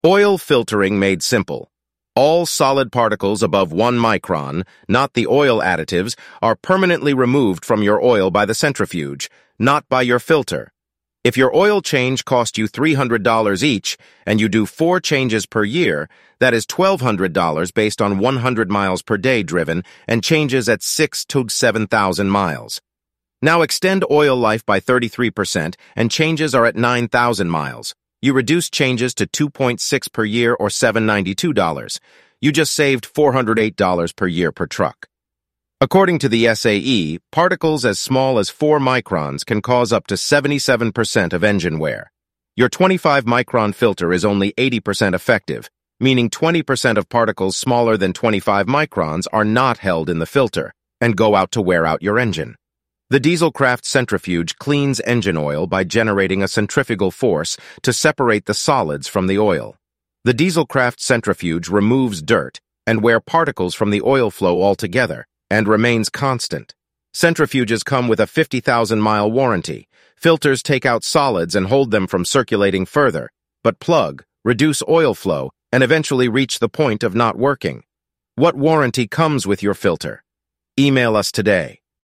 Oil filtering made simple. All solid particles above 1 micron, not the oil additives, are permanently removed from your oil by the centrifuge, not by your filter. If your oil change cost you $300 each, and you do 4 changes per year, that is $1,200 based on 100 miles per day driven and changes at 6 to 7,000 miles. Now extend oil life by 33% and changes are at 9,000 miles. You reduce changes to 2.6 per year or $792. You just saved $408 per year per truck. According to the SAE, particles as small as 4 microns can cause up to 77% of engine wear. Your 25-micron filter is only 80% effective, meaning 20% of particles smaller than 25 microns are not held in the filter and go out to wear out your engine. The Dieselcraft centrifuge cleans engine oil by generating a centrifugal force to separate the solids from the oil. The Dieselcraft centrifuge removes dirt and wear particles from the oil flow altogether and remains constant. Centrifuges come with a 50,000-mile warranty. Filters take out solids and hold them from circulating further, but plug, reduce oil flow, and eventually reach the point of not working. What warranty comes with your filter? Email us today.